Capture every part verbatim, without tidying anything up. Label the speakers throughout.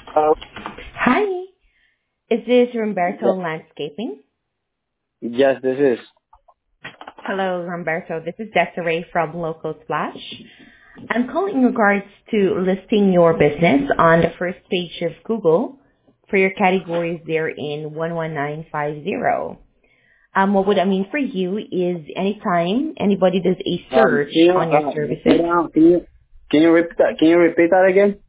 Speaker 1: Hello?
Speaker 2: Hi, is this
Speaker 1: Yeah.
Speaker 2: Roberto Landscaping?
Speaker 1: Yes, this is.
Speaker 2: Hello, Roberto. This is Desiree from Local Splash. I'm calling in regards to listing your business on the first page of Google for your categories there in one one nine five zero. Um, what would I mean for you is anytime anybody does a
Speaker 1: Um,
Speaker 2: search
Speaker 1: can you,
Speaker 2: on your
Speaker 1: uh,
Speaker 2: services.
Speaker 1: madam, can you, can you repeat that, can you repeat that again?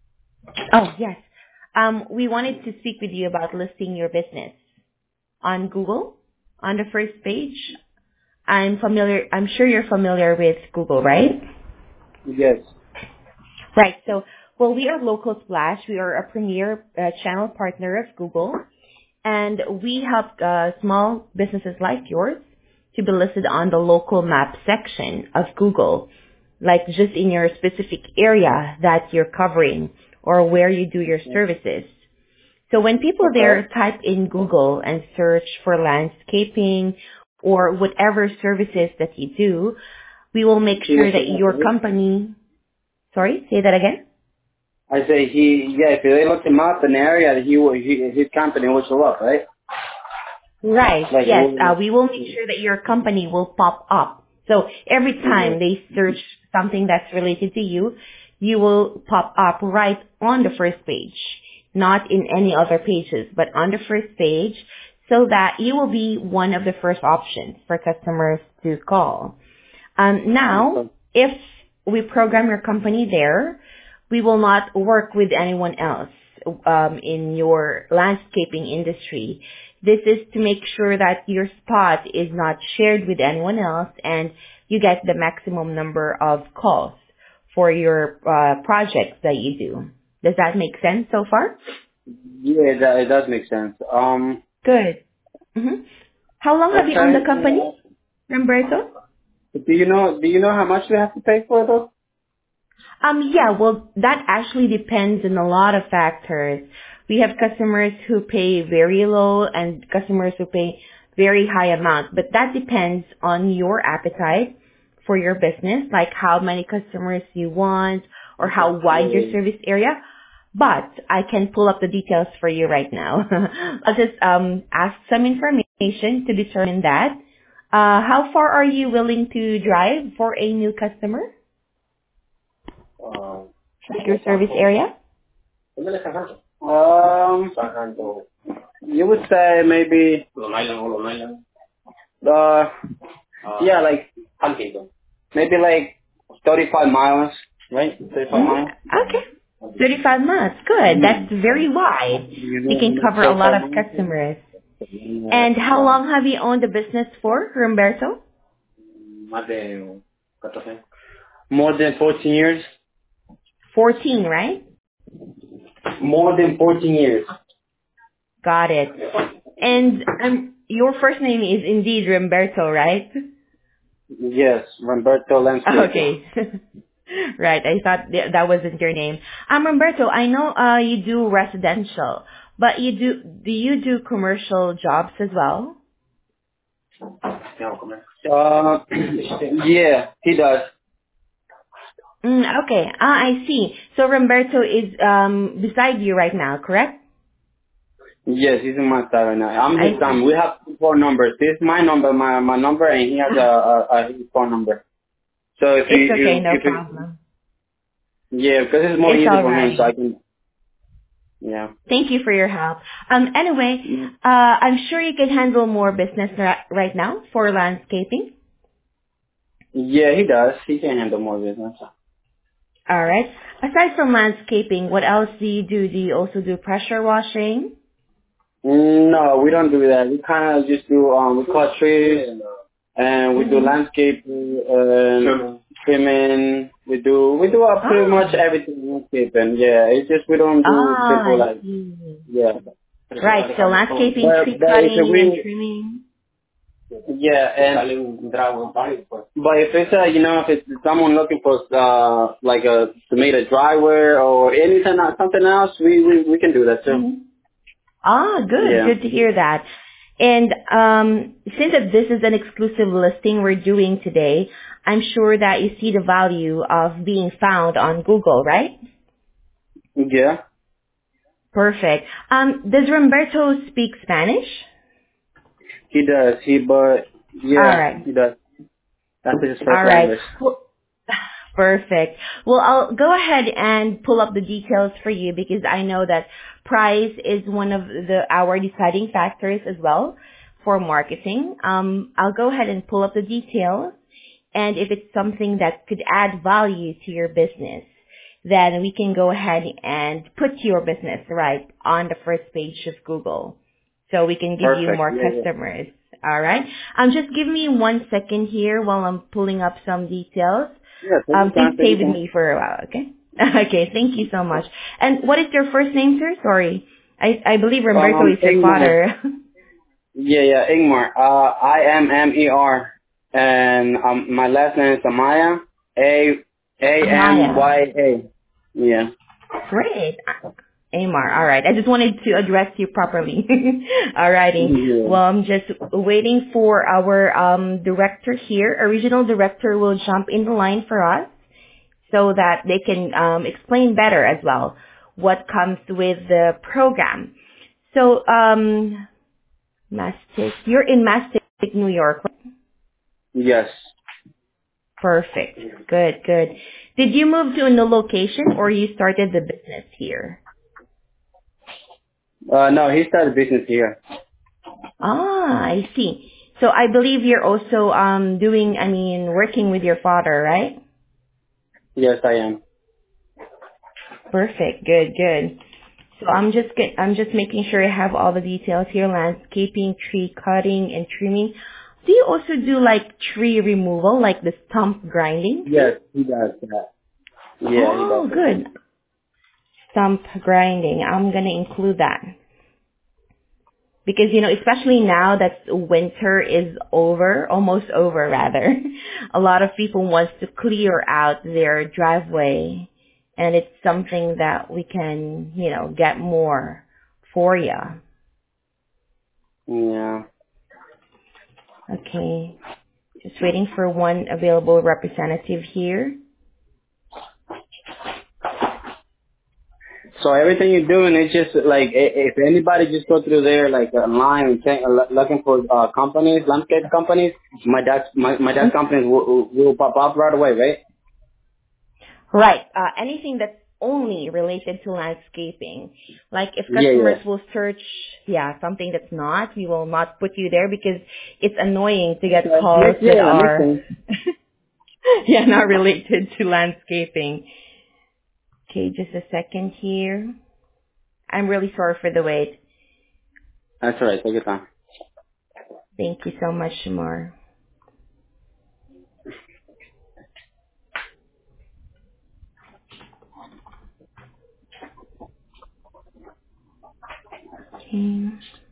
Speaker 2: Oh, yes. Um, we wanted to speak with you about listing your business on Google on the first page. I'm familiar, I'm sure you're familiar with Google, right?
Speaker 1: Yes.
Speaker 2: Right. So, well, we are Local Splash. We are a premier uh, channel partner of Google, and we help uh, small businesses like yours to be listed on the local map section of Google, like just in your specific area that you're covering or where you do your services. So when people
Speaker 1: Okay.
Speaker 2: there type in Google and search for landscaping or whatever services that you do, we will make
Speaker 1: He
Speaker 2: sure
Speaker 1: will
Speaker 2: that
Speaker 1: show up,
Speaker 2: your
Speaker 1: right?
Speaker 2: company, sorry, say that again?
Speaker 1: I say he, yeah, if they look him up in the area, he will, he, his company will show up, right?
Speaker 2: Right,
Speaker 1: Like,
Speaker 2: yes, uh,
Speaker 1: will,
Speaker 2: we will make sure that your company will pop up. So every
Speaker 1: yeah.
Speaker 2: time they search something that's related to you, you will pop up right on the first page, not in any other pages, but on the first page so that you will be one of the first options for customers to call. Um, now,
Speaker 1: Okay.
Speaker 2: if we program your company there, we will not work with anyone else um, in your landscaping industry. This is to make sure that your spot is not shared with anyone else and you get the maximum number of calls for your uh, projects that you do. Does that make sense so far?
Speaker 1: Yeah, that, it does make sense. Um,
Speaker 2: Good. hmm How long have you owned the
Speaker 1: okay.
Speaker 2: company, Humberto?
Speaker 1: Do you know, do you know how much we have to pay for it though?
Speaker 2: Um, yeah, well, that actually depends on a lot of factors. We have customers who pay very low and customers who pay very high amount, but that depends on your appetite for your business, like how many customers you want or how wide your
Speaker 1: Yeah.
Speaker 2: service area. But I can pull up the details for you right now. I'll just um, ask some information to determine that. Uh, how far are you willing to drive for a new customer?
Speaker 1: Um,
Speaker 2: Like your service area?
Speaker 1: um, you would say maybe, uh, yeah, like, maybe like thirty-five miles, right? thirty-five
Speaker 2: Mm-hmm.
Speaker 1: miles?
Speaker 2: Okay. thirty-five months. Good. That's very wide.
Speaker 1: You
Speaker 2: You
Speaker 1: know,
Speaker 2: can
Speaker 1: maybe
Speaker 2: cover a lot
Speaker 1: thirty-five
Speaker 2: of
Speaker 1: miles?
Speaker 2: customers.
Speaker 1: Yeah.
Speaker 2: And how long have you owned the business for, Humberto?
Speaker 1: More than fourteen years?
Speaker 2: fourteen, right?
Speaker 1: More than fourteen years.
Speaker 2: Got it. And um, your first name is indeed Humberto, right?
Speaker 1: Yes, Roberto Landscaping.
Speaker 2: Okay. Right. I thought th- that wasn't your name. Um, Humberto, I know uh, you do residential, but you do do you do commercial jobs as well?
Speaker 1: Uh, yeah, he does.
Speaker 2: Mm, okay. Ah, I see. So Roberto is um beside you right now, correct?
Speaker 1: Yes, he's in my side right now. I'm his
Speaker 2: I
Speaker 1: son.
Speaker 2: see.
Speaker 1: We have two phone numbers. This is my number, my my number, and he has a,
Speaker 2: Ah,
Speaker 1: a, a his phone number. So if you
Speaker 2: it's okay,
Speaker 1: you
Speaker 2: no
Speaker 1: if it,
Speaker 2: problem.
Speaker 1: yeah, because it's more
Speaker 2: It's
Speaker 1: easy
Speaker 2: all
Speaker 1: for him, so I
Speaker 2: right.
Speaker 1: can yeah.
Speaker 2: Thank you for your help. Um, anyway,
Speaker 1: Mm.
Speaker 2: uh, I'm sure you can handle more business ri- right now for landscaping.
Speaker 1: Yeah, he does. He can handle more business.
Speaker 2: All right. Aside from landscaping, what else do you do? Do you also do pressure washing?
Speaker 1: No, we don't do that. We kind of just do um we cut trees and we do
Speaker 2: Mm-hmm.
Speaker 1: landscape and trimming. We do we do uh, pretty much
Speaker 2: Ah,
Speaker 1: everything landscaping. Yeah, it's just we don't do
Speaker 2: ah,
Speaker 1: simple
Speaker 2: I
Speaker 1: like
Speaker 2: see.
Speaker 1: yeah.
Speaker 2: Right. So landscaping,
Speaker 1: But
Speaker 2: tree
Speaker 1: but if
Speaker 2: cutting, and
Speaker 1: we
Speaker 2: trimming.
Speaker 1: yeah and but if it's uh, you know if it's someone looking for uh like a to make a dryware or anything uh, something else we we we can do that too.
Speaker 2: Mm-hmm. Ah, good.
Speaker 1: Yeah.
Speaker 2: Good to hear that. And um, since that this is an exclusive listing we're doing today, I'm sure that you see the value of being found on Google, right?
Speaker 1: Yeah.
Speaker 2: Perfect. Um, does Roberto speak Spanish?
Speaker 1: He does. He, but yeah,
Speaker 2: All right.
Speaker 1: he does. That's his first
Speaker 2: All right.
Speaker 1: language.
Speaker 2: Well, perfect. Well, I'll go ahead and pull up the details for you because I know that price is one of the our deciding factors as well for marketing. Um, I'll go ahead and pull up the details, and if it's something that could add value to your business, then we can go ahead and put your business right on the first page of Google, so we can give
Speaker 1: Perfect.
Speaker 2: you more
Speaker 1: Yeah,
Speaker 2: customers. All right. Um, just give me one second here while I'm pulling up some details.
Speaker 1: yeah. Yeah, take
Speaker 2: Um,
Speaker 1: your
Speaker 2: please
Speaker 1: time, take
Speaker 2: stay
Speaker 1: your
Speaker 2: with
Speaker 1: time.
Speaker 2: me for a while, okay? Okay, thank you so much. And what is your first name, sir? Sorry. I, I believe Roberto
Speaker 1: Um,
Speaker 2: is your
Speaker 1: Ingmar.
Speaker 2: father.
Speaker 1: Yeah, yeah, Ingmar. Uh, I M M E R, and um, my last name is Amaya. A A M
Speaker 2: Amaya.
Speaker 1: Y A. Yeah.
Speaker 2: Great. Amar. All right. I just wanted to address you properly. Alrighty.
Speaker 1: Yeah.
Speaker 2: Well, I'm just waiting for our um, director here. Our regional director will jump in the line for us so that they can um, explain better as well what comes with the program. So, um, Mastic, you're in Mastic, New York.
Speaker 1: Yes.
Speaker 2: Perfect. Good, good. Did you move to a new location or you started the business here?
Speaker 1: Uh, no, he started business here.
Speaker 2: Ah, I see. So I believe you're also um doing, I mean, working with your father, right?
Speaker 1: Yes, I am.
Speaker 2: Perfect. Good, good. So I'm just get, I'm just making sure I have all the details here: landscaping, tree cutting, and trimming. Do you also do like tree removal, like the stump grinding too?
Speaker 1: Yes, he does that. Yeah, he does
Speaker 2: Oh,
Speaker 1: that.
Speaker 2: good. Stump grinding. I'm gonna include that. Because, you know, especially now that winter is over, almost over rather, a lot of people want to clear out their driveway, and it's something that we can, you know, get more for you.
Speaker 1: Yeah.
Speaker 2: Okay. Just waiting for one available representative here.
Speaker 1: So everything you're doing is just like i- if anybody just go through there like online and check, uh, looking for uh, companies, landscape companies, my dad's my, my dad's companies will, will pop up right away, right?
Speaker 2: Right. Uh, anything that's only related to landscaping. Like if
Speaker 1: Yeah, yeah.
Speaker 2: customers will search, yeah, something that's not, we will not put you there because it's annoying to get
Speaker 1: Okay.
Speaker 2: calls
Speaker 1: Makes,
Speaker 2: that
Speaker 1: yeah, makes
Speaker 2: are,
Speaker 1: sense.
Speaker 2: yeah, not related to landscaping. Okay, just a second here. I'm really sorry for the wait.
Speaker 1: That's all right. Take your time.
Speaker 2: Thank you so much, Shamar. Okay.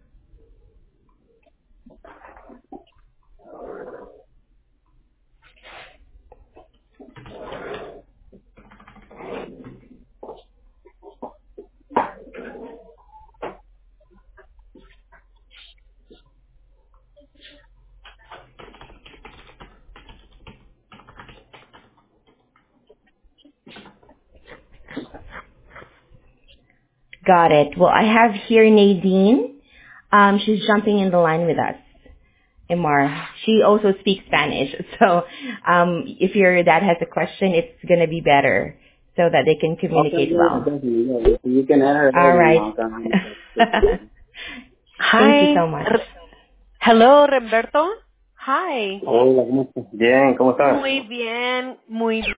Speaker 2: Got it. Well, I have here Nadine. Um, she's jumping in the line with us. Imar. She also speaks Spanish. So um, if your dad has a question, it's going to be better so that they can
Speaker 1: Okay,
Speaker 2: communicate
Speaker 1: yeah,
Speaker 2: well.
Speaker 1: definitely. Yeah. You can add her
Speaker 2: All
Speaker 1: in
Speaker 2: right.
Speaker 1: now. Okay.
Speaker 2: Thank you
Speaker 3: Hi.
Speaker 2: so much.
Speaker 3: R- Hello, Roberto. Hi.
Speaker 1: Hola, ¿cómo estás? Bien, ¿cómo estás?
Speaker 3: Muy bien, muy